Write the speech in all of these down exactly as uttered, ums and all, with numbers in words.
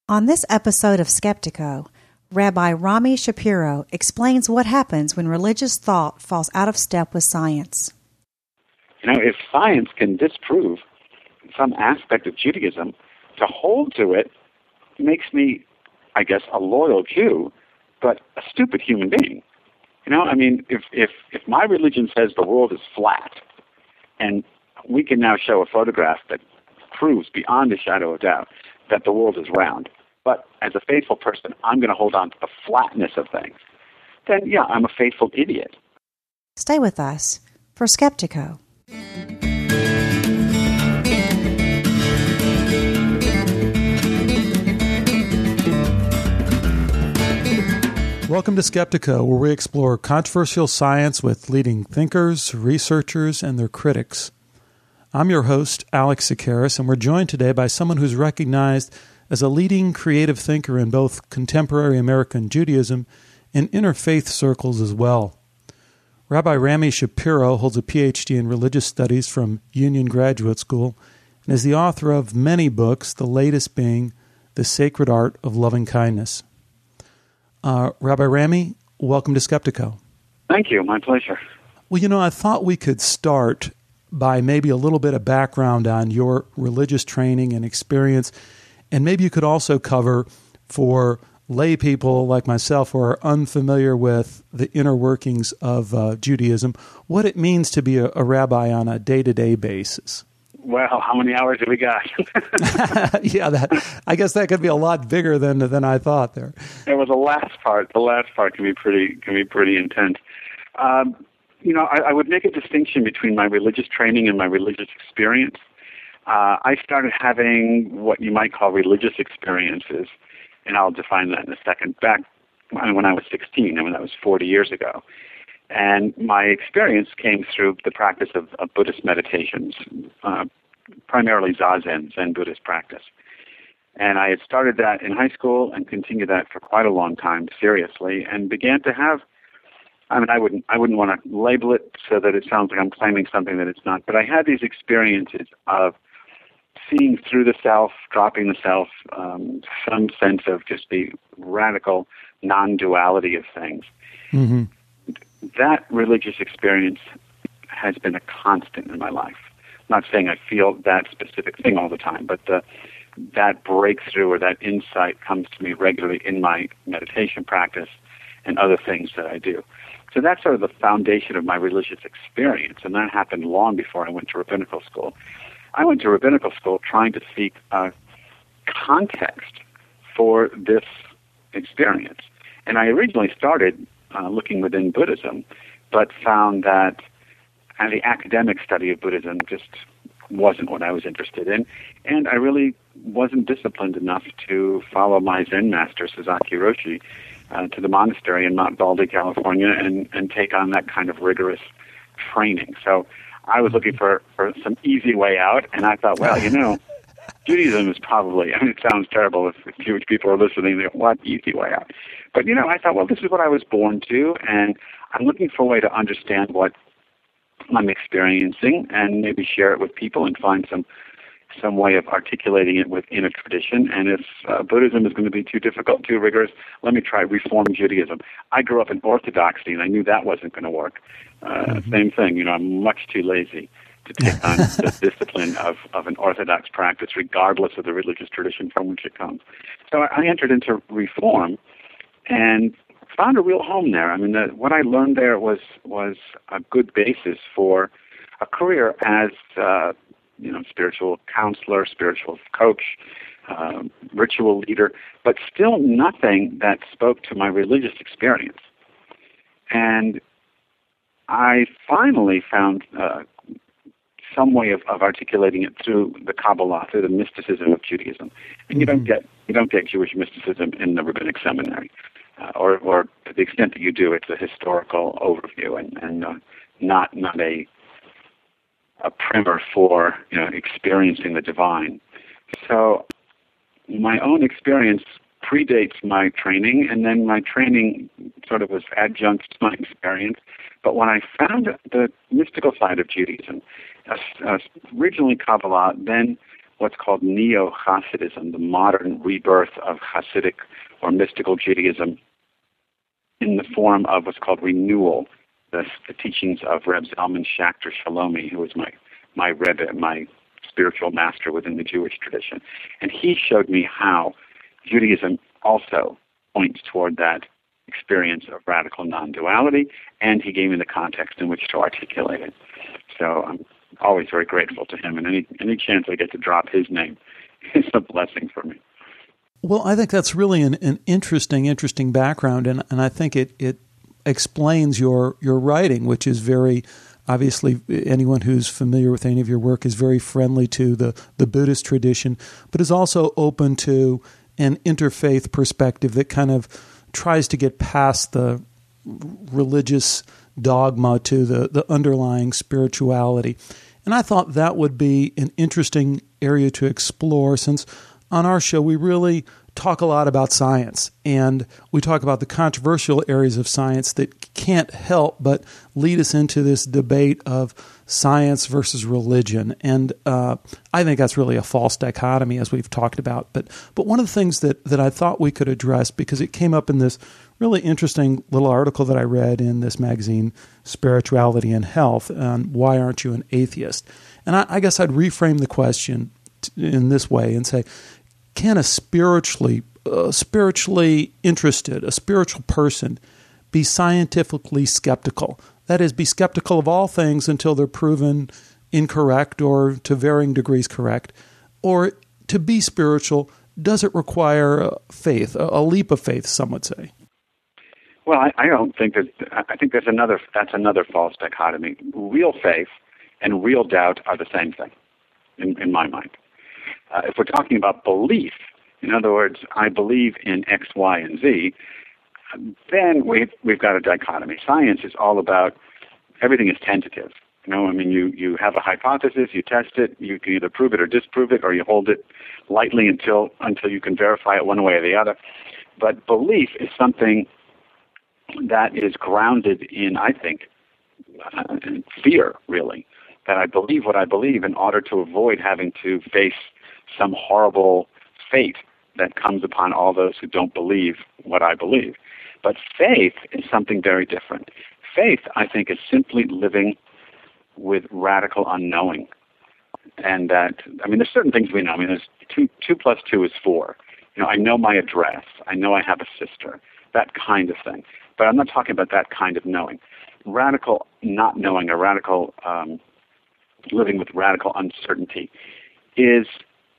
On this episode of Skeptiko, Rabbi Rami Shapiro explains what happens when religious thought falls out of step with science. You know, if science can disprove some aspect of Judaism, to hold to it makes me, I guess, a loyal Jew, but a stupid human being. You know, I mean, if, if, if my religion says the world is flat, and we can now show a photograph that proves beyond a shadow of doubt that the world is round, but as a faithful person, I'm going to hold on to the flatness of things, then yeah, I'm a faithful idiot. Stay with us for Skeptiko. Welcome to Skeptiko, where we explore controversial science with leading thinkers, researchers, and their critics. I'm your host, Alex Sakaris, and we're joined today by someone who's recognized as a leading creative thinker in both contemporary American Judaism and interfaith circles as well. Rabbi Rami Shapiro holds a P H D in religious studies from Union Graduate School and is the author of many books, the latest being The Sacred Art of Loving Kindness. Uh, Rabbi Rami, welcome to Skeptiko. Thank you. My pleasure. Well, you know, I thought we could start by maybe a little bit of background on your religious training and experience, and maybe you could also cover for lay people like myself who are unfamiliar with the inner workings of uh, Judaism, what it means to be a, a rabbi on a day-to-day basis. Well, how many hours have we got? yeah, that I guess that could be a lot bigger than than I thought there. Yeah, well, the last part, the last part can be pretty can be pretty intense. Um, you know, I, I would make a distinction between my religious training and my religious experience. Uh, I started having what you might call religious experiences, and I'll define that in a second. Back when I was sixteen, I mean, that was forty years ago. And my experience came through the practice of, of Buddhist meditations, uh, primarily Zazen, Zen Buddhist practice. And I had started that in high school and continued that for quite a long time, seriously, and began to have, I mean, I wouldn't, I wouldn't want to label it so that it sounds like I'm claiming something that it's not, but I had these experiences of seeing through the self, dropping the self, um, some sense of just the radical non-duality of things. Mm-hmm. That religious experience has been a constant in my life. I'm not saying I feel that specific thing all the time, but the, that breakthrough or that insight comes to me regularly in my meditation practice and other things that I do. So that's sort of the foundation of my religious experience, and that happened long before I went to rabbinical school. I went to rabbinical school trying to seek a context for this experience. And I originally started uh, looking within Buddhism, but found that uh, the academic study of Buddhism just wasn't what I was interested in. And I really wasn't disciplined enough to follow my Zen master, Sasaki Roshi, uh, to the monastery in Mount Baldy, California, and, and take on that kind of rigorous training. So I was looking for, for some easy way out, and I thought, well, you know, Judaism is probably, I mean, it sounds terrible if, if Jewish people are listening, they go, what easy way out? But, you know, I thought, well, this is what I was born to, and I'm looking for a way to understand what I'm experiencing and maybe share it with people and find some some way of articulating it within a tradition. And if uh, Buddhism is going to be too difficult, too rigorous, let me try Reform Judaism. I grew up in Orthodoxy, and I knew that wasn't going to work. Uh, mm-hmm. Same thing, you know, I'm much too lazy to take on the discipline of, of an Orthodox practice, regardless of the religious tradition from which it comes. So I, I entered into Reform and found a real home there. I mean, the, what I learned there was was a good basis for a career as, uh, you know, spiritual counselor, spiritual coach, uh, ritual leader, but still nothing that spoke to my religious experience. And I finally found uh, some way of, of articulating it through the Kabbalah, through the mysticism of Judaism. And you don't get you don't get Jewish mysticism in the rabbinic seminary, uh, or or to the extent that you do, it's a historical overview and and uh, not not a a primer for, you know, experiencing the divine. So my own experience predates my training, and then my training sort of was adjunct to my experience. But when I found the mystical side of Judaism, uh, uh, originally Kabbalah, then what's called Neo-Hasidism, the modern rebirth of Hasidic or mystical Judaism in the form of what's called renewal, the, the teachings of Reb Zalman Schachter Shalomi, who was my, my Rebbe, my spiritual master within the Jewish tradition. And he showed me how Judaism also points toward that experience of radical non-duality, and he gave me the context in which to articulate it. So I'm always very grateful to him, and any any chance I get to drop his name is a blessing for me. Well, I think that's really an, an interesting, interesting background, and, and I think it, it explains your, your writing, which is very, obviously, anyone who's familiar with any of your work is very friendly to the, the Buddhist tradition, but is also open to an interfaith perspective that kind of tries to get past the religious dogma to the, the underlying spirituality. And I thought that would be an interesting area to explore, since on our show we really talk a lot about science, and we talk about the controversial areas of science that can't help but lead us into this debate of science versus religion. And uh, I think that's really a false dichotomy, as we've talked about. But but one of the things that, that I thought we could address, because it came up in this really interesting little article that I read in this magazine, Spirituality and Health, on Why Aren't You an Atheist? And I, I guess I'd reframe the question t- in this way and say, can a spiritually uh, spiritually interested, a spiritual person, be scientifically skeptical? That is, be skeptical of all things until they're proven incorrect or to varying degrees correct. Or to be spiritual, does it require faith, a, a leap of faith, some would say? Well, I, I don't think that. I think there's another. That's another false dichotomy. Real faith and real doubt are the same thing, in, in my mind. Uh, if we're talking about belief, in other words, I believe in X, Y, and Z, then we've, we've got a dichotomy. Science is all about, everything is tentative. You know, I mean, you, you have a hypothesis, you test it, you can either prove it or disprove it, or you hold it lightly until until you can verify it one way or the other. But belief is something that is grounded in, I think, uh, fear, really. That I believe what I believe in order to avoid having to face some horrible fate that comes upon all those who don't believe what I believe. But faith is something very different. Faith, I think, is simply living with radical unknowing. And that, I mean, there's certain things we know. I mean, there's two, two plus two is four. You know, I know my address. I know I have a sister. That kind of thing. But I'm not talking about that kind of knowing. Radical not knowing, a radical um, living with radical uncertainty is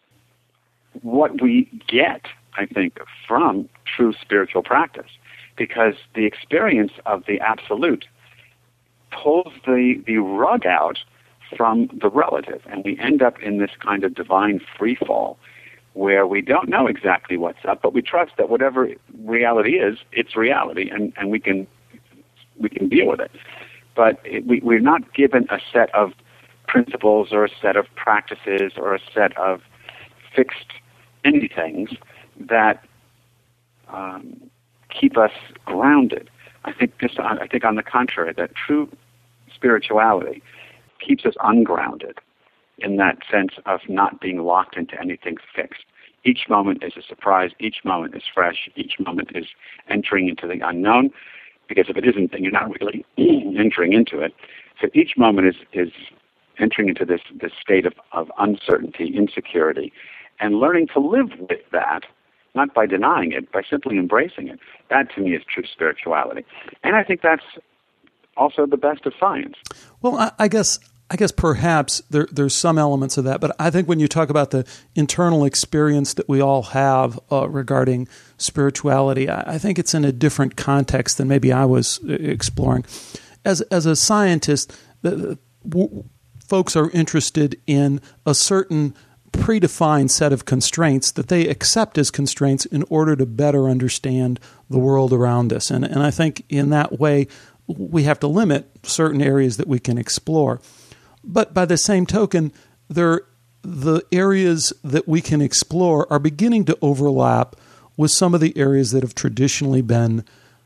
what we get, I think, from true spiritual practice, because the experience of the absolute pulls the, the rug out from the relative, and we end up in this kind of divine free fall where we don't know exactly what's up, but we trust that whatever reality is, it's reality, and, and we can we can deal with it. But it, we, we're not given a set of principles or a set of practices or a set of fixed anythings that um, keep us grounded. I think this. I think on the contrary, that true spirituality keeps us ungrounded in that sense of not being locked into anything fixed. Each moment is a surprise. Each moment is fresh. Each moment is entering into the unknown, because if it isn't, then you're not really entering into it. So each moment is is entering into this, this state of, of uncertainty, insecurity, and learning to live with that, not by denying it, by simply embracing it. That, to me, is true spirituality. And I think that's also the best of science. Well, I, I guess I guess perhaps there, there's some elements of that, but I think when you talk about the internal experience that we all have uh, regarding spirituality, I, I think it's in a different context than maybe I was exploring. As as a scientist, the, w- folks are interested in a certain predefined set of constraints that they accept as constraints in order to better understand the world around us. And, and I think in that way, we have to limit certain areas that we can explore. But by the same token, there, the areas that we can explore are beginning to overlap with some of the areas that have traditionally been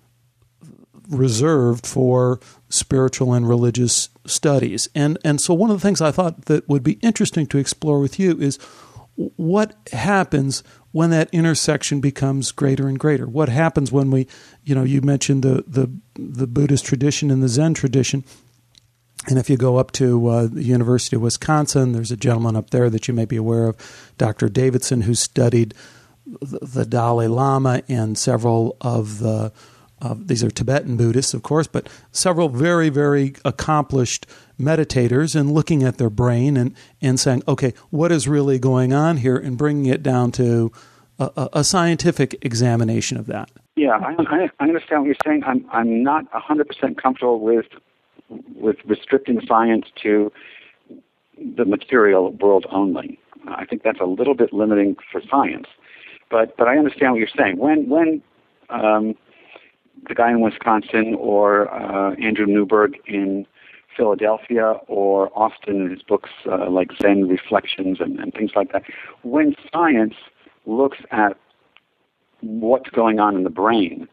reserved for spiritual and religious studies. And and so one of the things I thought that would be interesting to explore with you is, what happens when that intersection becomes greater and greater? What happens when we, you know, you mentioned the the, the Buddhist tradition and the Zen tradition. And if you go up to uh, the University of Wisconsin, there's a gentleman up there that you may be aware of, Doctor Davidson, who studied the, the Dalai Lama and several of the, uh, these are Tibetan Buddhists, of course, but several very, very accomplished meditators, and looking at their brain and, and saying, okay, what is really going on here, and bringing it down to a, a scientific examination of that. Yeah, I, I understand what you're saying. I'm, I'm not one hundred percent comfortable with with restricting science to the material world only. I think that's a little bit limiting for science. But but I understand what you're saying. When when um, the guy in Wisconsin, or uh, Andrew Newberg in Philadelphia, or Austin in his books uh, like Zen Reflections and, and things like that, when science looks at what's going on in the brain,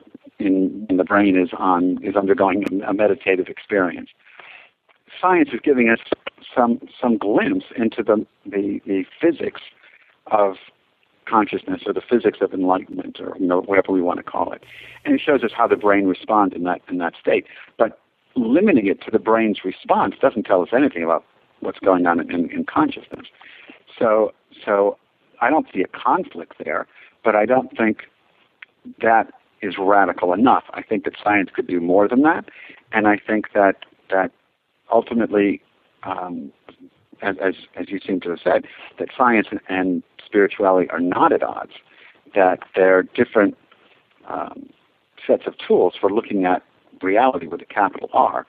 in, in the brain is on is undergoing a meditative experience, science is giving us some some glimpse into the, the, the physics of consciousness, or the physics of enlightenment, or you know whatever we want to call it, and it shows us how the brain responds in that in that state. But limiting it to the brain's response doesn't tell us anything about what's going on in, in consciousness. So so I don't see a conflict there, but I don't think that is radical enough. I think that science could do more than that, and I think that that ultimately, um, as, as as you seem to have said, that science and, and spirituality are not at odds, that they're different um, sets of tools for looking at reality with a capital R,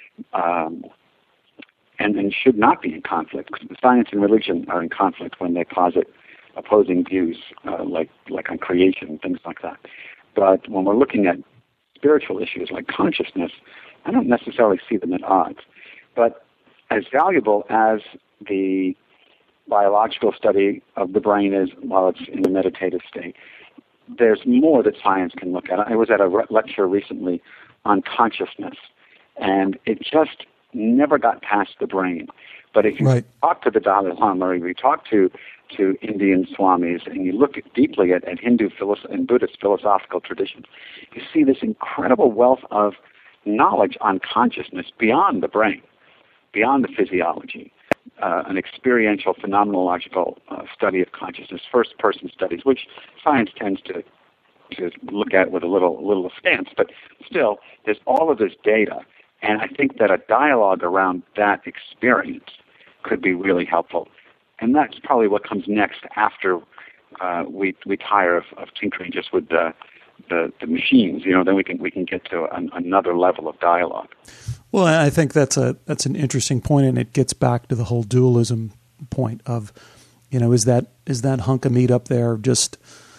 um, and, and should not be in conflict. Science and religion are in conflict when they posit opposing views, uh, like like on creation and things like that. But when we're looking at spiritual issues like consciousness, I don't necessarily see them at odds. But as valuable as the biological study of the brain is while it's in a meditative state, there's more that science can look at. I was at a re- lecture recently on consciousness, and it just never got past the brain. But if you right. talk to the Dalai Lama, or you talk to, to Indian swamis, and you look at, deeply at, at Hindu philosoph- and Buddhist philosophical traditions, you see this incredible wealth of knowledge on consciousness beyond the brain, beyond the physiology, uh, an experiential, phenomenological uh, study of consciousness, first-person studies, which science tends to to look at with a little a little askance. But still, there's all of this data, and I think that a dialogue around that experience could be really helpful. And that's probably what comes next after uh, we we tire of, of tinkering just with the, the the machines. You know, then we can we can get to an, another level of dialogue. Well, I think that's a that's an interesting point, and it gets back to the whole dualism point of, you know, is that is that hunk of meat up there just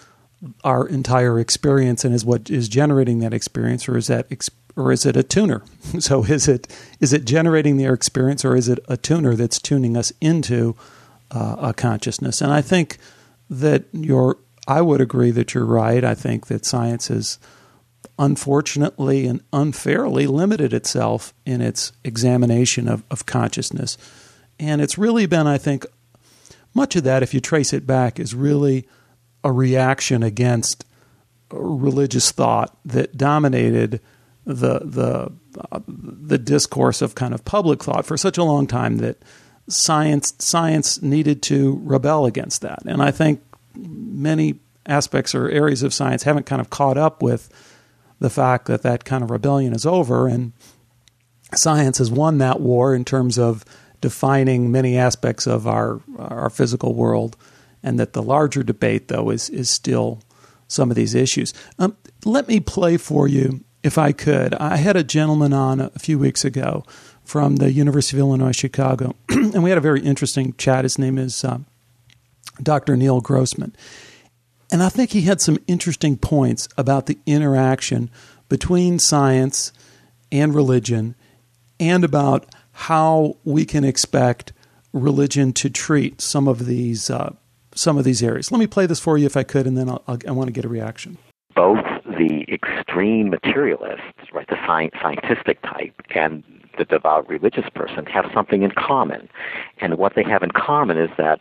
our entire experience, and is what is generating that experience, or is that ex- or is it a tuner? So is it is it generating their experience, or is it a tuner that's tuning us into uh, a consciousness? And I think that you're I would agree that you're right. I think that science has unfortunately and unfairly limited itself in its examination of, of consciousness. And it's really been, I think, much of that, if you trace it back, is really a reaction against religious thought that dominated the the uh, the discourse of kind of public thought for such a long time that science science needed to rebel against that. And I think many aspects or areas of science haven't kind of caught up with the fact that that kind of rebellion is over, and science has won that war in terms of defining many aspects of our our physical world, and that the larger debate, though, is is still some of these issues. Um, let me play for you, if I could. I had a gentleman on a few weeks ago from the University of Illinois, Chicago, and we had a very interesting chat. His name is uh, Doctor Neil Grossman. And I think he had some interesting points about the interaction between science and religion, and about how we can expect religion to treat some of these uh, some of these areas. Let me play this for you, if I could, and then I'll, I'll, I want to get a reaction. Both the extreme materialists, right, the sci- scientific type, and the devout religious person have something in common. And what they have in common is that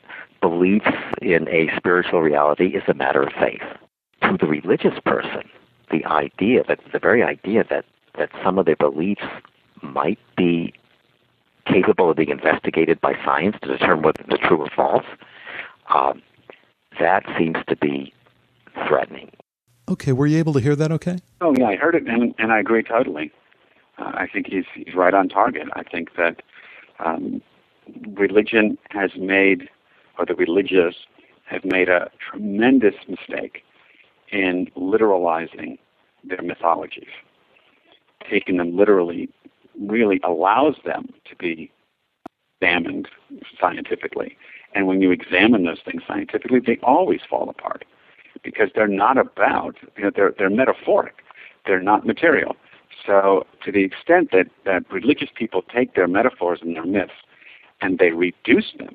beliefs in a spiritual reality is a matter of faith. To the religious person, the idea that the very idea that, that some of their beliefs might be capable of being investigated by science to determine whether they're true or false, um, that seems to be threatening. Okay, were you able to hear that okay? Oh, yeah, I heard it, and, and I agree totally. Uh, I think he's, he's right on target. I think that um, religion has made, or the religious have made a tremendous mistake in literalizing their mythologies. Taking them literally really allows them to be examined scientifically. And when you examine those things scientifically, they always fall apart because they're not about, you know, they're, they're metaphoric. They're not material. So to the extent that, that religious people take their metaphors and their myths and they reduce them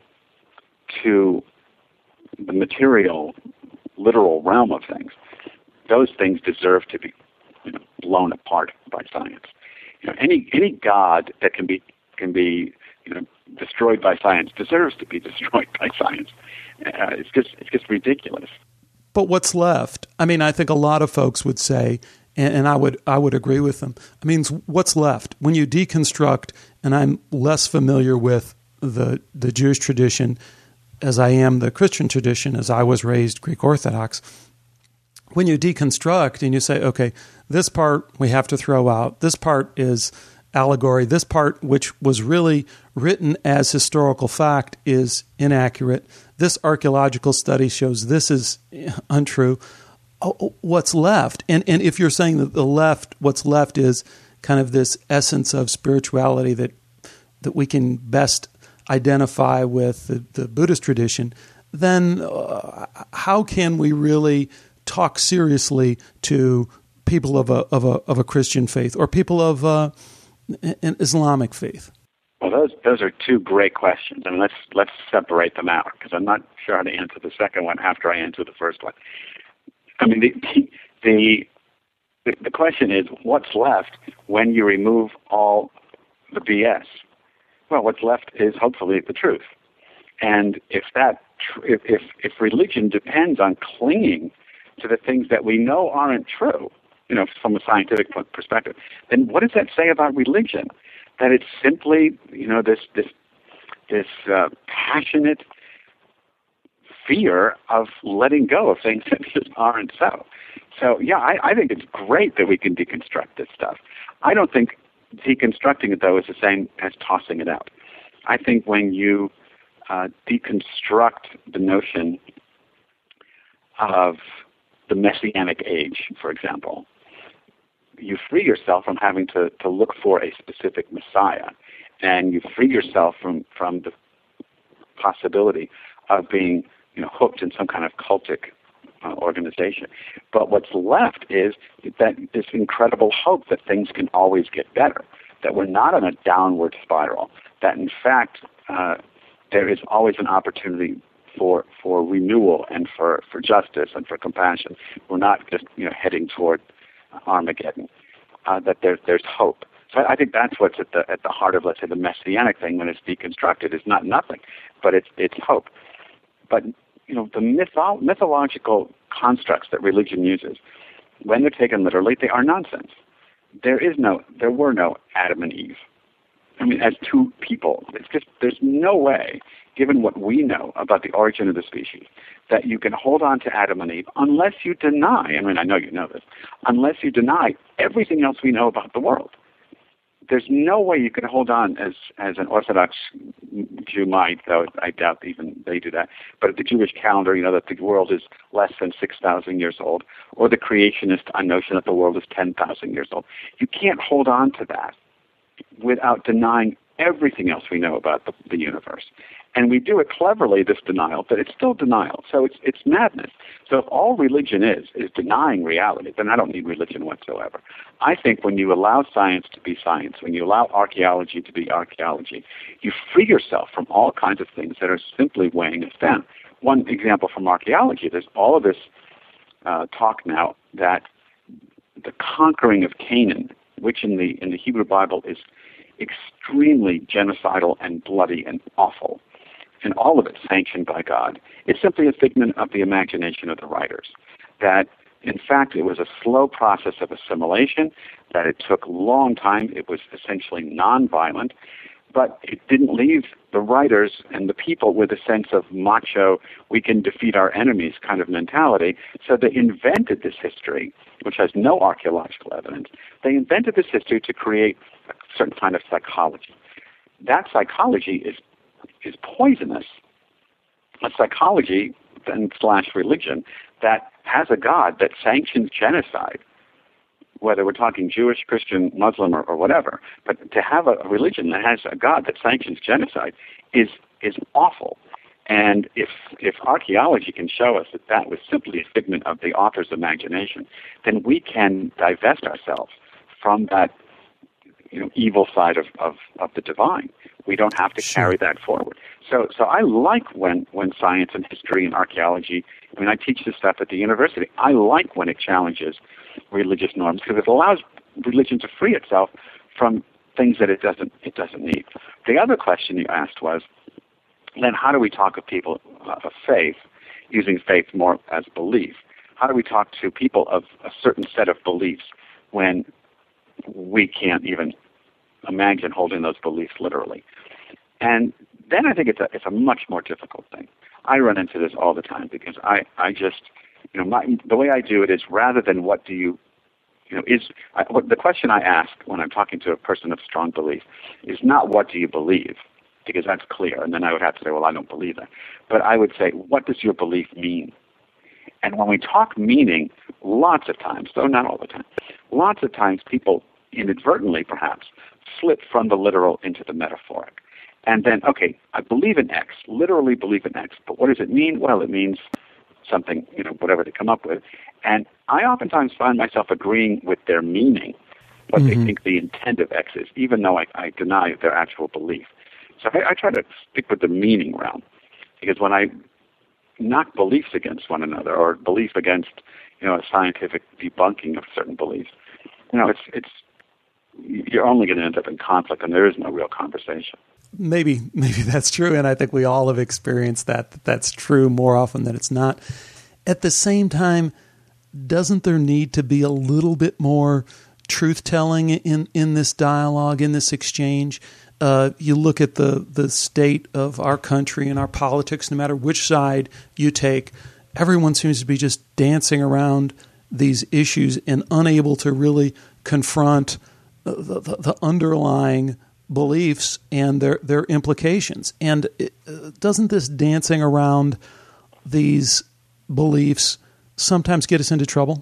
to the material, literal realm of things, those things deserve to be, you know, blown apart by science. You know, any any god that can be can be you know destroyed by science deserves to be destroyed by science. Uh, it's just it's just ridiculous. But what's left? I mean, I think a lot of folks would say, and, and I would I would agree with them. I mean, what's left when you deconstruct? And I'm less familiar with the the Jewish tradition as I am the Christian tradition, as I was raised Greek Orthodox. When you deconstruct and you say, okay, this part we have to throw out, this part is allegory, this part which was really written as historical fact is inaccurate, this archaeological study shows this is untrue, what's left? And and if you're saying that the left, what's left is kind of this essence of spirituality that that we can best identify with the, the Buddhist tradition, then uh, how can we really talk seriously to people of a of a of a Christian faith or people of uh, an Islamic faith? Well, those those are two great questions, and let's let's separate them out because I'm not sure how to answer the second one after I answer the first one. I mean, the the the, the question is what's left when you remove all the B S? Well, what's left is hopefully the truth, and if that if if, if religion depends on clinging to the things that we know aren't true, you know, from a scientific perspective, then what does that say about religion? That it's simply, you know, this this this uh, passionate fear of letting go of things that just aren't so. So, yeah, I, I think it's great that we can deconstruct this stuff. I don't think deconstructing it, though, is the same as tossing it out. I think when you uh, deconstruct the notion of the Messianic age, for example, you free yourself from having to, to look for a specific Messiah, and you free yourself from, from the possibility of being, you know, hooked in some kind of cultic uh, organization. But what's left is that this incredible hope that things can always get better, that we're not on a downward spiral, that in fact uh, there is always an opportunity for for renewal and for, for justice and for compassion. We're not just, you know, heading toward Armageddon, uh, that there's there's hope. So I think that's what's at the at the heart of, let's say, the Messianic thing when it's deconstructed. It's not nothing, but it's it's hope. But, you know, the mytho- mythological constructs that religion uses, when they're taken literally, they are nonsense. There is no, there were no Adam and Eve. I mean, as two people, it's just there's no way, given what we know about the origin of the species, that you can hold on to Adam and Eve unless you deny, I mean, I know you know this, unless you deny everything else we know about the world. There's no way you can hold on as, as an Orthodox Jew might, though I doubt even they do that, but the Jewish calendar, you know, that the world is less than six thousand years old, or the creationist notion that the world is ten thousand years old. You can't hold on to that without denying everything else we know about the, the universe. And we do it cleverly, this denial, but it's still denial. So it's it's madness. So if all religion is, is denying reality, then I don't need religion whatsoever. I think when you allow science to be science, when you allow archaeology to be archaeology, you free yourself from all kinds of things that are simply weighing us down. One example from archaeology, there's all of this uh, talk now that the conquering of Canaan, which in the in the Hebrew Bible is extremely genocidal and bloody and awful, and all of it sanctioned by God, is simply a figment of the imagination of the writers. That, in fact, it was a slow process of assimilation, that it took a long time, it was essentially nonviolent, but it didn't leave the writers and the people with a sense of macho, we can defeat our enemies kind of mentality. So they invented this history, which has no archaeological evidence. They invented this history to create a certain kind of psychology. That psychology is is poisonous. A psychology and slash religion that has a God that sanctions genocide, whether we're talking Jewish, Christian, Muslim, or, or whatever. But to have a, a religion that has a God that sanctions genocide is is awful. And if if archaeology can show us that that was simply a figment of the author's imagination, then we can divest ourselves from that, you know, evil side of, of, of the divine. We don't have to Sure. carry that forward. So so I like when, when science and history and archaeology, I mean, I teach this stuff at the university. I like when it challenges religious norms because it allows religion to free itself from things that it doesn't it doesn't need. The other question you asked was, then how do we talk of people of faith, using faith more as belief? How do we talk to people of a certain set of beliefs when we can't even imagine holding those beliefs literally? And then I think it's a, it's a much more difficult thing. I run into this all the time because I, I just, you know, my, the way I do it is rather than what do you, you know, is, I, what, the question I ask when I'm talking to a person of strong belief is not what do you believe, because that's clear, and then I would have to say, well, I don't believe that. But I would say, what does your belief mean? And when we talk meaning, lots of times, though not all the time, lots of times people inadvertently, perhaps, slip from the literal into the metaphoric. And then, okay, I believe in X, literally believe in X, but what does it mean? Well, it means something, you know, whatever they come up with. And I oftentimes find myself agreeing with their meaning, what mm-hmm. they think the intent of X is, even though I, I deny their actual belief. So I, I try to stick with the meaning realm, because when I knock beliefs against one another, or belief against, you know, a scientific debunking of certain beliefs, you know, it's it's you're only going to end up in conflict, and there is no real conversation. Maybe maybe that's true, and I think we all have experienced that, that that's true more often than it's not. At the same time, doesn't there need to be a little bit more truth-telling in, in this dialogue, in this exchange? Uh, you look at the, the state of our country and our politics, no matter which side you take, everyone seems to be just dancing around these issues and unable to really confront the, the, the underlying beliefs and their, their implications. And it, uh, doesn't this dancing around these beliefs sometimes get us into trouble?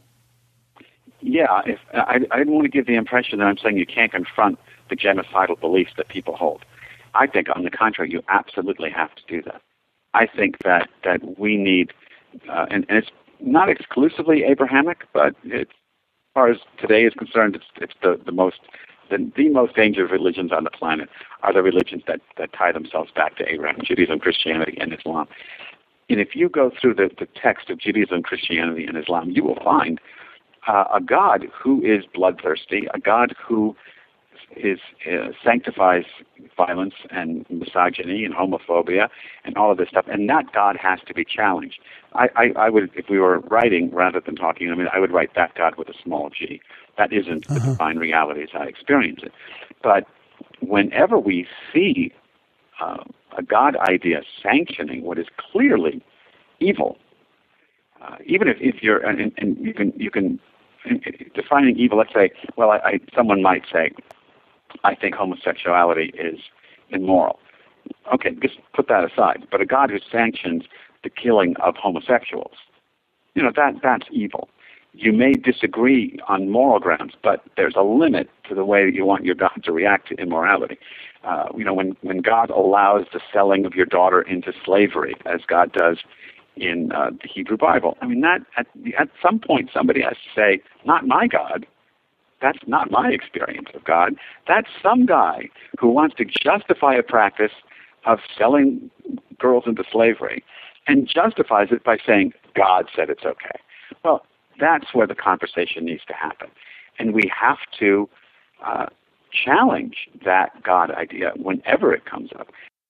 Yeah, if, I, I didn't want to give the impression that I'm saying you can't confront the genocidal beliefs that people hold. I think, on the contrary, you absolutely have to do that. I think that, that we need, uh, and, and it's not exclusively Abrahamic, but it's, as far as today is concerned, it's, it's the, the most, the, the most dangerous religions on the planet are the religions that, that tie themselves back to Abraham, Judaism, Christianity, and Islam. And if you go through the, the text of Judaism, Christianity, and Islam, you will find uh, a God who is bloodthirsty, a God who is uh, sanctifies violence and misogyny and homophobia and all of this stuff, and that God has to be challenged. I, I, I would, if we were writing rather than talking, I mean, I would write that God with a small g. That isn't uh-huh. the divine reality as I experience it. But whenever we see uh, a God idea sanctioning what is clearly evil, uh, even if, if you're, and, and you can, you can defining evil. Let's say, well, I, I someone might say, I think homosexuality is immoral. Okay, just put that aside. But a God who sanctions the killing of homosexuals, you know, that that's evil. You may disagree on moral grounds, but there's a limit to the way that you want your God to react to immorality. Uh, you know, when, when God allows the selling of your daughter into slavery, as God does in uh, the Hebrew Bible, I mean, that at, at some point somebody has to say, not my God. That's not my experience of God. That's some guy who wants to justify a practice of selling girls into slavery and justifies it by saying, God said it's okay. Well, that's where the conversation needs to happen. And we have to uh, challenge that God idea whenever it comes up.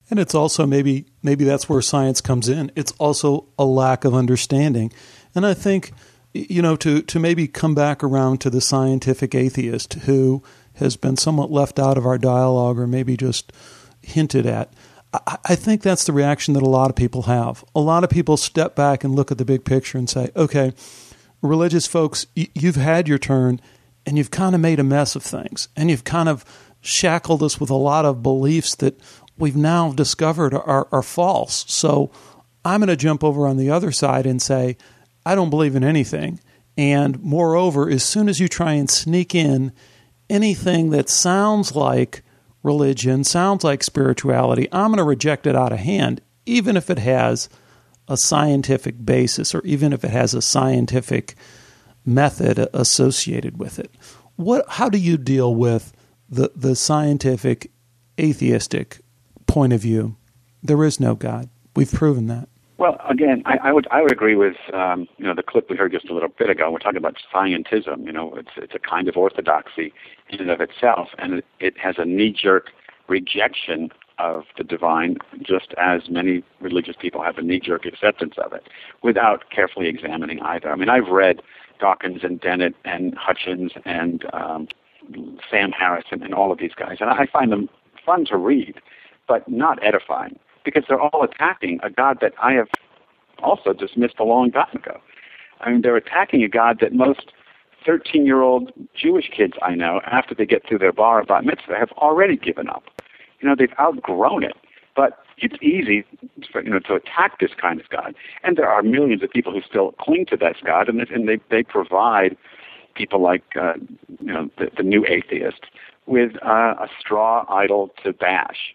And it's also maybe maybe that's where science comes in. It's also a lack of understanding. And I think, you know, to, to maybe come back around to the scientific atheist who has been somewhat left out of our dialogue or maybe just hinted at, I, I think that's the reaction that a lot of people have. A lot of people step back and look at the big picture and say, okay, religious folks, y- you've had your turn and you've kind of made a mess of things. And you've kind of shackled us with a lot of beliefs that we've now discovered are, are false. So I'm going to jump over on the other side and say, I don't believe in anything. And moreover, as soon as you try and sneak in anything that sounds like religion, sounds like spirituality, I'm going to reject it out of hand, even if it has a scientific basis or even if it has a scientific method associated with it. What? How do you deal with the, the scientific, atheistic point of view? There is no God. We've proven that. Well, again, I, I would I would agree with um, you know the clip we heard just a little bit ago. We're talking about scientism. You know, it's it's a kind of orthodoxy in and of itself, and it, it has a knee-jerk rejection of the divine, just as many religious people have a knee-jerk acceptance of it, without carefully examining either. I mean, I've read Dawkins and Dennett and Hutchins and um, Sam Harrison and all of these guys, and I find them fun to read, but not edifying, because they're all attacking a God that I have also dismissed a long time ago. I mean, they're attacking a God that most thirteen-year-old Jewish kids I know, after they get through their bar or bat mitzvah, have already given up. You know, they've outgrown it. But it's easy, for, you know, to attack this kind of God. And there are millions of people who still cling to that God, and, and they they provide people like, uh, you know, the, the new atheists with uh, a straw idol to bash.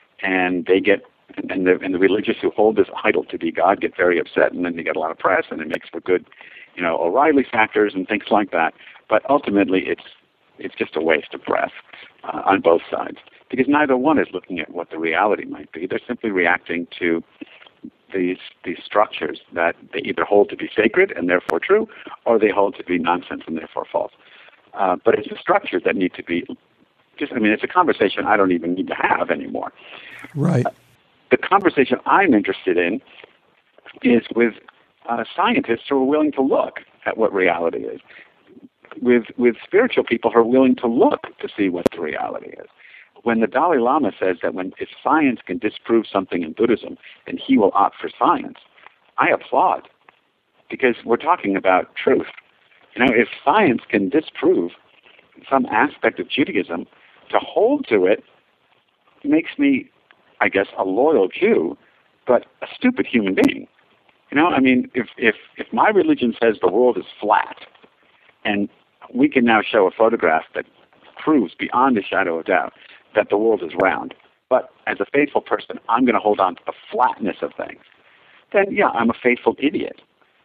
And they get, and the, and the religious who hold this idol to be God get very upset, and then they get a lot of press, and it makes for good, you know, O'Reilly factors and things like that. But ultimately, it's it's just a waste of breath uh, on both sides, because neither one is looking at what the reality might be. They're simply reacting to these these structures that they either hold to be sacred and therefore true, or they hold to be nonsense and therefore false. Uh, but it's the structures that need to be just, I mean, it's a conversation I don't even need to have anymore. Right. Uh, the conversation I'm interested in is with uh, scientists who are willing to look at what reality is, with with spiritual people who are willing to look to see what the reality is. When the Dalai Lama says that when if science can disprove something in Buddhism, then he will opt for science, I applaud, because we're talking about truth. You know, if science can disprove some aspect of Judaism, to hold to it makes me, I guess, a loyal Jew, but a stupid human being. You know, I mean, if if if my religion says the world is flat, and we can now show a photograph that proves beyond a shadow of doubt that the world is round, but as a faithful person, I'm going to hold on to the flatness of things, then yeah, I'm a faithful idiot.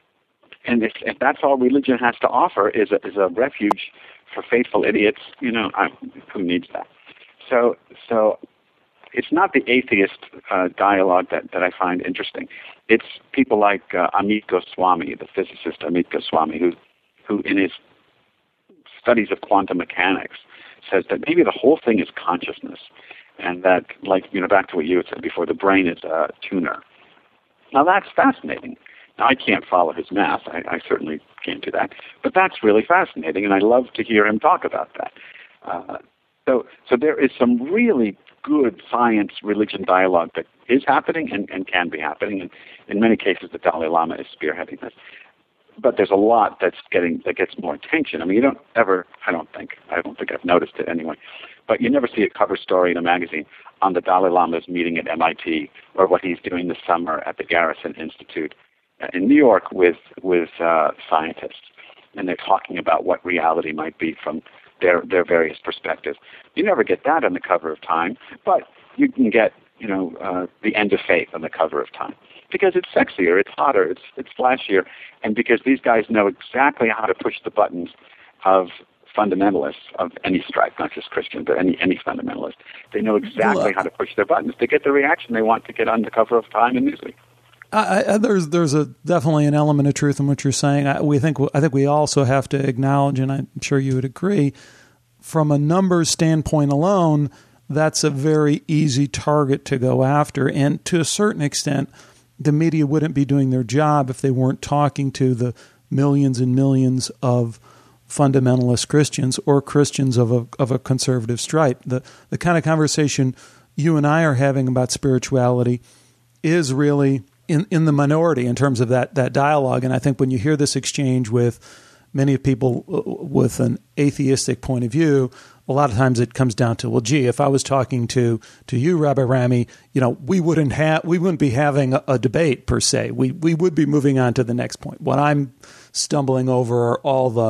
And if, if that's all religion has to offer is a, is a refuge for faithful idiots, you know, I, who needs that? So, so it's not the atheist uh, dialogue that, that I find interesting. It's people like uh, Amit Goswami, the physicist Amit Goswami, who, who in his studies of quantum mechanics says that maybe the whole thing is consciousness, and that, like, you know, back to what you had said before, the brain is a tuner. Now, that's fascinating. Now, I can't follow his math. I, I certainly can't do that. But that's really fascinating, and I love to hear him talk about that. Uh, so, so there is some really good science-religion dialogue that is happening and, and can be happening, and in many cases, the Dalai Lama is spearheading this. But there's a lot that's getting that gets more attention. I mean, you don't ever, I don't think, I don't think I've noticed it anyway, but you never see a cover story in a magazine on the Dalai Lama's meeting at M I T or what he's doing this summer at the Garrison Institute in New York with with uh, scientists, and they're talking about what reality might be from their their various perspectives. You never get that on the cover of Time, but you can get, you know, uh, the End of Faith on the cover of Time, because it's sexier, it's hotter, it's it's flashier, and because these guys know exactly how to push the buttons of fundamentalists of any stripe, not just Christian, but any any fundamentalist. They know exactly well, how to push their buttons to get the reaction they want to get on the cover of Time and Newsweek. I, I, there's there's a definitely an element of truth in what you're saying. I, we think I think we also have to acknowledge, and I'm sure you would agree, from a numbers standpoint alone, that's a very easy target to go after. And to a certain extent, the media wouldn't be doing their job if they weren't talking to the millions and millions of fundamentalist Christians or Christians of a of a conservative stripe. The the kind of conversation you and I are having about spirituality is really in, in the minority in terms of that that dialogue. And I think when you hear this exchange with many people with an atheistic point of view, a lot of times it comes down to, well, gee, if I was talking to to you, Rabbi Rami, you know, we wouldn't have we wouldn't be having a, a debate per se. We we would be moving on to the next point. What I'm stumbling over are all the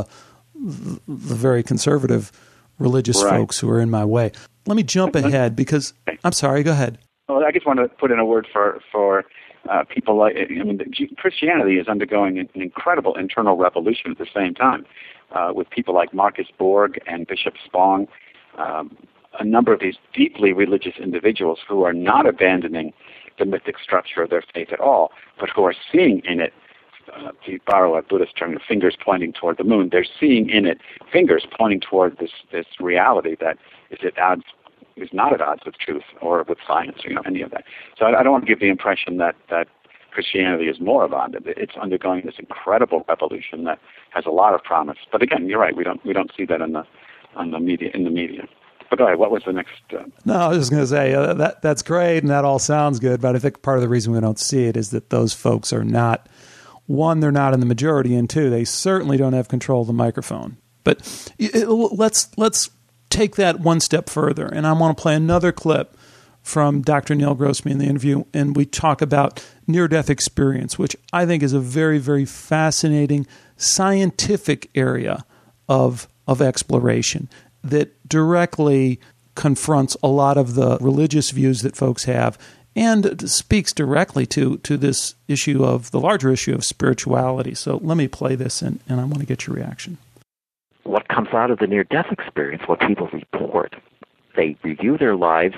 the very conservative religious right. folks who are in my way. Let me jump ahead because I'm sorry. Go ahead. Well, I just want to put in a word for for uh, people like I mean, Christianity is undergoing an incredible internal revolution at the same time. Uh, with people like Marcus Borg and Bishop Spong, um, a number of these deeply religious individuals who are not abandoning the mythic structure of their faith at all, but who are seeing in it, uh, to borrow a Buddhist term, fingers pointing toward the moon. They're seeing in it fingers pointing toward this this reality that is at odds, is not at odds with truth or with science, or, you know, any of that. So I, I don't want to give the impression that that Christianity is moribund. It's undergoing this incredible revolution that has a lot of promise. But again, you're right. We don't we don't see that in the on the media in the media. But go ahead. What was the next? Uh... No, I was just going to say uh, that that's great and that all sounds good. But I think part of the reason we don't see it is that those folks are not. One, they're not in the majority, and two, they certainly don't have control of the microphone. But it, let's let's take that one step further, and I want to play another clip from Doctor Neil Grossman in the interview, and we talk about near-death experience, which I think is a very, very fascinating scientific area of of exploration that directly confronts a lot of the religious views that folks have and speaks directly to, to this issue of the larger issue of spirituality. So let me play this, and, and I want to get your reaction. What comes out of the near-death experience, what people report, they review their lives,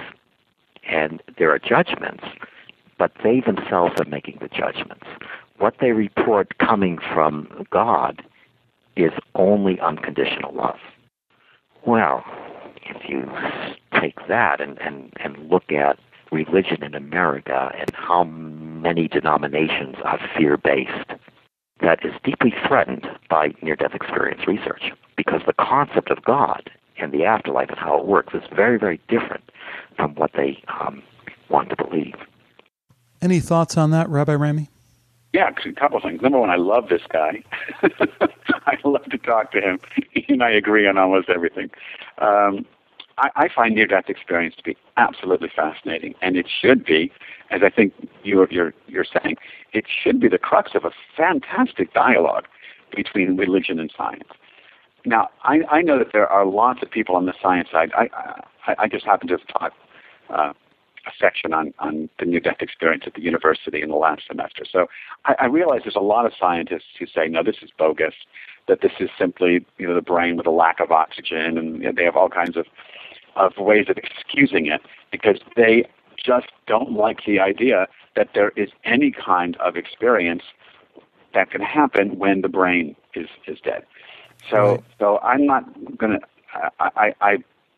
and there are judgments, but they themselves are making the judgments. What they report coming from God is only unconditional love. Well, if you take that and, and, and look at religion in America and how many denominations are fear-based, that is deeply threatened by near-death experience research, because the concept of God and the afterlife and how it works is very, very different from what they um, want to believe. Any thoughts on that, Rabbi Rami? Yeah, a couple of things. Number one, I love this guy. I love to talk to him. He and I agree on almost everything. Um, I, I find near-death experience to be absolutely fascinating, and it should be, as I think you're, you're, you're saying, it should be the crux of a fantastic dialogue between religion and science. Now, I, I know that there are lots of people on the science side. I, I, I just happen to have taught uh, a section on, on the near-death experience at the university in the last semester. So I, I realize there's a lot of scientists who say, no, this is bogus, that this is simply, you know, the brain with a lack of oxygen, and you know, they have all kinds of, of ways of excusing it because they just don't like the idea that there is any kind of experience that can happen when the brain is, is dead. So, right. so I'm not going to. I, I,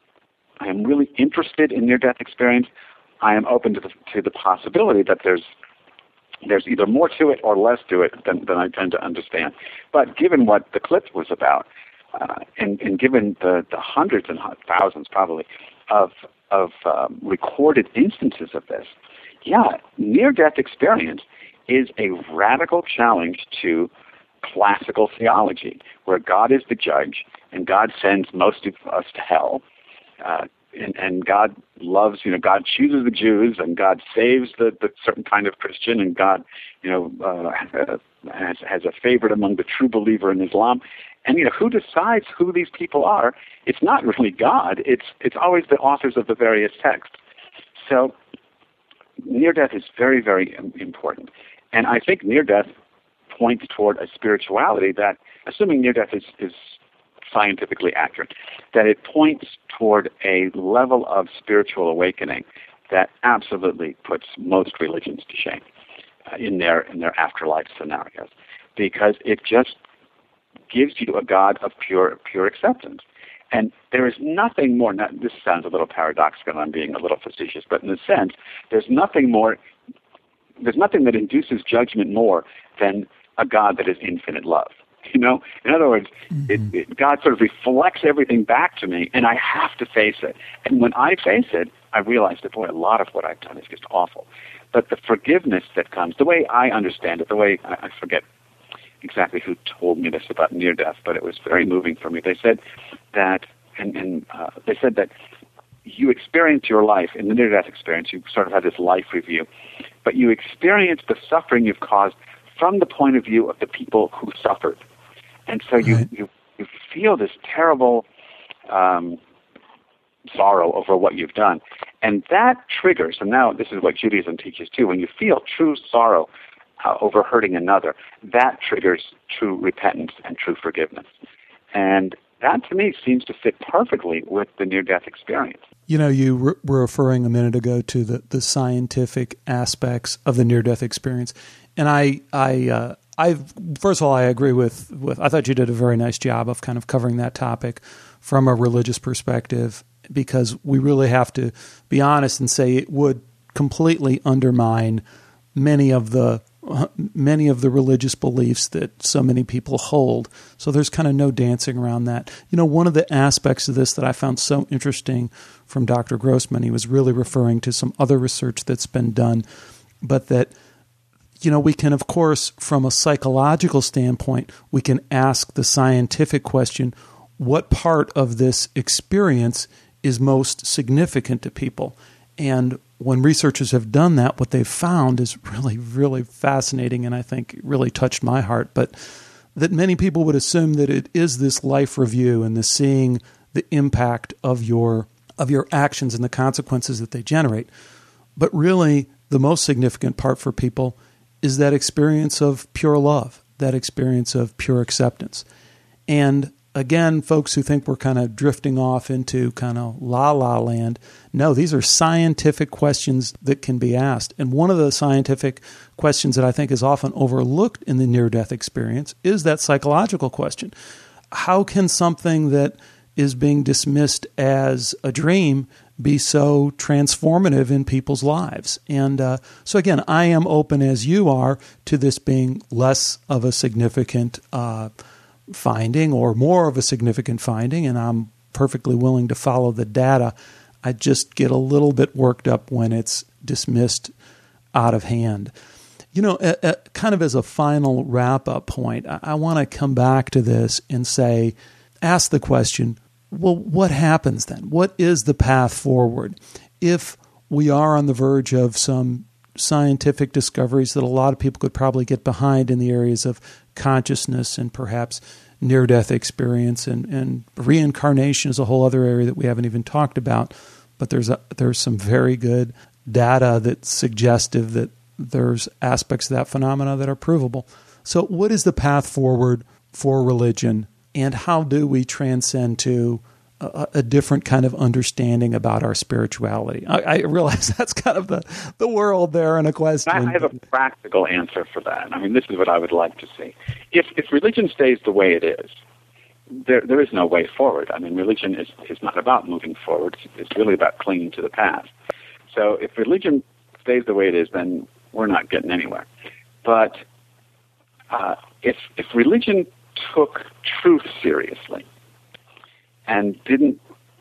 I am really interested in near-death experience. I am open to the to the possibility that there's there's either more to it or less to it than, than I tend to understand. But given what the clip was about, uh, and, and given the, the hundreds and thousands probably of of um, recorded instances of this, yeah, near-death experience is a radical challenge to classical theology, where God is the judge and God sends most of us to hell, uh, and, and God loves, you know, God chooses the Jews and God saves the, the certain kind of Christian, and God, you know, uh, has, has a favorite among the true believer in Islam. And, you know, who decides who these people are? It's not really God. It's, it's always the authors of the various texts. So near-death is very, very important. And I think near-death points toward a spirituality that, assuming near-death is, is scientifically accurate, that it points toward a level of spiritual awakening that absolutely puts most religions to shame uh, in their in their afterlife scenarios, because it just gives you a God of pure pure acceptance. And there is nothing more, now, this sounds a little paradoxical, I'm being a little facetious, but in a sense, there's nothing more, there's nothing that induces judgment more than a God that is infinite love. You know, in other words, mm-hmm. it, it, God sort of reflects everything back to me, and I have to face it. And when I face it, I realize that, boy, a lot of what I've done is just awful. But the forgiveness that comes, the way I understand it, the way, I, I forget exactly who told me this about near death, but it was very moving for me. They said that, and, and uh, they said that you experience your life in the near death experience. You sort of have this life review, but you experience the suffering you've caused from the point of view of the people who suffered, and so you right. you, you feel this terrible um, sorrow over what you've done, and that triggers. And now this is what Judaism teaches too. When you feel true sorrow Uh, over hurting another, that triggers true repentance and true forgiveness. And that, to me, seems to fit perfectly with the near-death experience. You know, you re- were referring a minute ago to the, the scientific aspects of the near-death experience. And I, I, uh, I, first of all, I agree with, with, I thought you did a very nice job of kind of covering that topic from a religious perspective, because we really have to be honest and say it would completely undermine many of the many of the religious beliefs that so many people hold. So there's kind of no dancing around that. You know, one of the aspects of this that I found so interesting from Doctor Grossman, he was really referring to some other research that's been done, but that, you know, we can, of course, from a psychological standpoint, we can ask the scientific question, what part of this experience is most significant to people? And when researchers have done that, what they've found is really, really fascinating, and I think really touched my heart, but that many people would assume that it is this life review and the seeing the impact of your of your actions and the consequences that they generate. But really, the most significant part for people is that experience of pure love, that experience of pure acceptance. And again, folks who think we're kind of drifting off into kind of la-la land, no, these are scientific questions that can be asked. And one of the scientific questions that I think is often overlooked in the near-death experience is that psychological question. How can something that is being dismissed as a dream be so transformative in people's lives? And uh, so again, I am open as you are to this being less of a significant uh finding or more of a significant finding, and I'm perfectly willing to follow the data. I just get a little bit worked up when it's dismissed out of hand. You know, a, a, kind of as a final wrap-up point, I, I want to come back to this and say, ask the question, well, what happens then? What is the path forward? If we are on the verge of some scientific discoveries that a lot of people could probably get behind in the areas of consciousness and perhaps near-death experience, and, and reincarnation is a whole other area that we haven't even talked about. But there's a, there's some very good data that's suggestive that there's aspects of that phenomena that are provable. So what is the path forward for religion, and how do we transcend to a, a different kind of understanding about our spirituality? I, I realize that's kind of the, the world there in a question. I have a practical answer for that. I mean, this is what I would like to see. If if religion stays the way it is, there there is no way forward. I mean, religion is, is not about moving forward. It's, it's really about clinging to the past. So if religion stays the way it is, then we're not getting anywhere. But uh, if if religion took truth seriously and didn't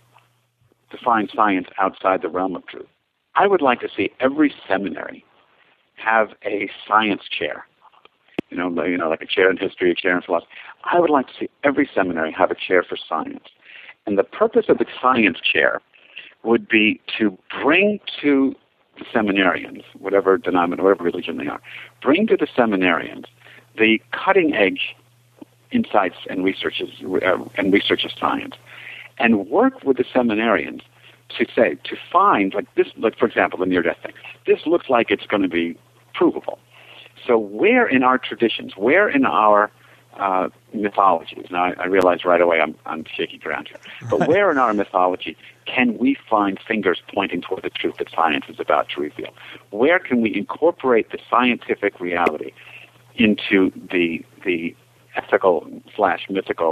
define science outside the realm of truth, I would like to see every seminary have a science chair. You know, you know, like a chair in history, a chair in philosophy. I would like to see every seminary have a chair for science. And the purpose of the science chair would be to bring to the seminarians, whatever denomination, whatever religion they are, bring to the seminarians the cutting-edge insights and researches uh, and research of science, and work with the seminarians to say, to find, like this, like for example, the near-death thing. This looks like it's going to be provable. So where in our traditions, where in our uh, mythologies, now I, I realize right away I'm on shaky ground here, but where in our mythology can we find fingers pointing toward the truth that science is about to reveal? Where can we incorporate the scientific reality into the the ethical slash mythical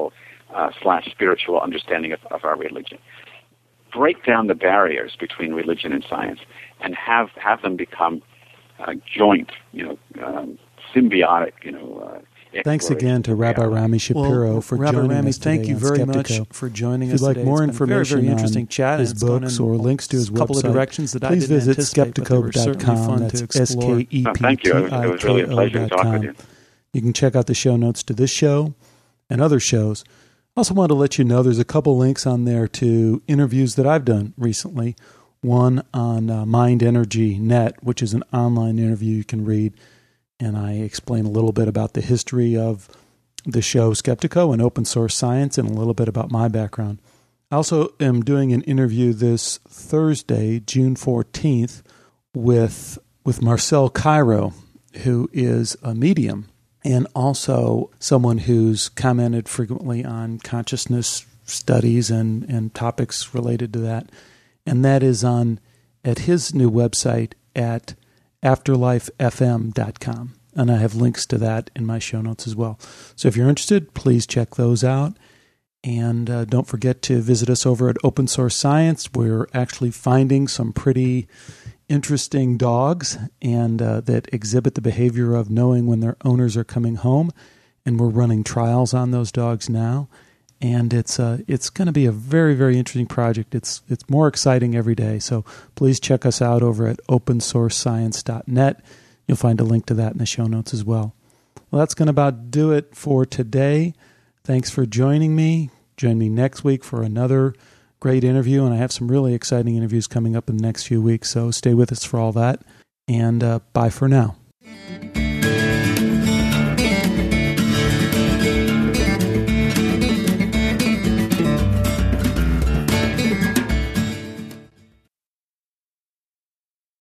uh, slash spiritual understanding of, of our religion. Break down the barriers between religion and science, and have have them become uh, joint, you know, um, symbiotic, you know. Uh, Thanks again to Rabbi Rami Shapiro well, for Rabbi joining Rami, us today. thank you on very Skeptico. much for joining if us If you'd like today. more It's been information very, very interesting on chat, his and it's gone books in or links to his a couple website, of directions that I please didn't visit anticipate, but they were skeptico dot com. certainly fun That's to S explore. K E P T I K O Oh, thank you. It was, it was really a pleasure to talk with you. You can check out the show notes to this show and other shows. I also want to let you know there's a couple links on there to interviews that I've done recently. One on uh, Mind Energy Net, which is an online interview you can read, and I explain a little bit about the history of the show Skeptico and open source science and a little bit about my background. I also am doing an interview this Thursday, June fourteenth, with with Marcel Cairo, who is a medium and also someone who's commented frequently on consciousness studies and, and topics related to that. And that is on at his new website at afterlife f m dot com. And I have links to that in my show notes as well. So if you're interested, please check those out. And uh, don't forget to visit us over at Open Source Science. We're actually finding some pretty interesting dogs and uh, that exhibit the behavior of knowing when their owners are coming home. And we're running trials on those dogs now. And it's uh, it's going to be a very, very interesting project. It's it's more exciting every day. So please check us out over at open source science dot net. You'll find a link to that in the show notes as well. Well, that's going to about do it for today. Thanks for joining me. Join me next week for another great interview. And I have some really exciting interviews coming up in the next few weeks. So stay with us for all that. And uh, bye for now.